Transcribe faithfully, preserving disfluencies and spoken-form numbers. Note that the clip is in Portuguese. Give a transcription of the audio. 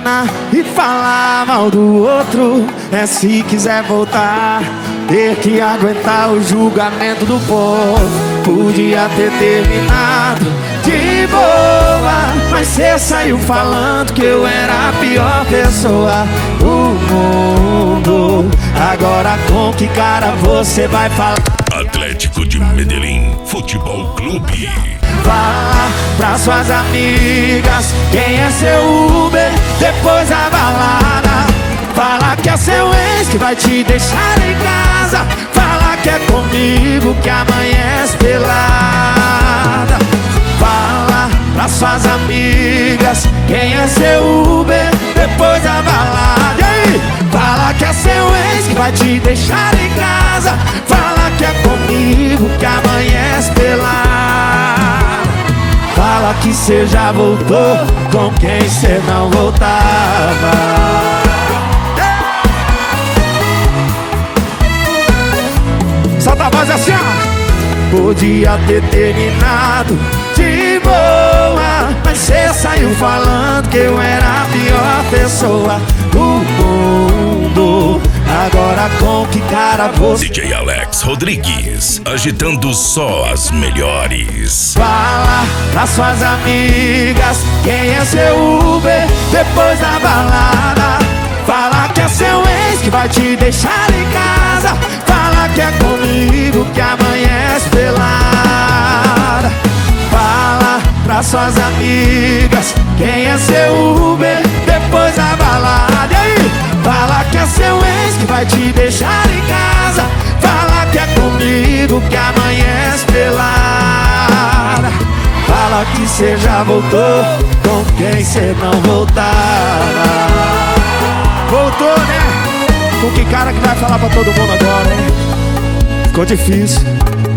terminar e falar mal do outro é se quiser voltar, ter que aguentar o julgamento do povo. Podia ter terminado de boa, mas cê saiu falando que eu era a pior pessoa do mundo. Agora com que cara você vai falar? Atlético de Medellín Futebol Clube. Fala pra suas amigas quem é seu Uber depois da balada. Fala que é seu ex que vai te deixar em casa. Fala que é comigo que amanhece pelada. Fala pra suas amigas quem é seu Uber depois da balada. E aí? Fala que é seu ex que vai te deixar em casa. Fala que é comigo que amanhece pelada. Fala que cê já voltou com quem cê não voltava. Solta a voz assim, ó. Podia ter terminado de boa, mas cê saiu falando que eu era a pior pessoa do mundo. Agora com que cara você... D J Alex Rodrigues, agitando só as melhores. Fala pras suas amigas quem é seu Uber depois da balada. Fala que é seu ex que vai te deixar em casa. Fala que é comigo que amanhece pelada. Fala pras suas amigas quem é seu Uber depois da balada. E aí? Fala que é seu ex que vai te deixar em casa. Fala que é comigo que amanhece pelada. Fala que cê já voltou com quem cê não voltava. Voltou, né? Com que cara que vai falar pra todo mundo agora, hein? Ficou difícil.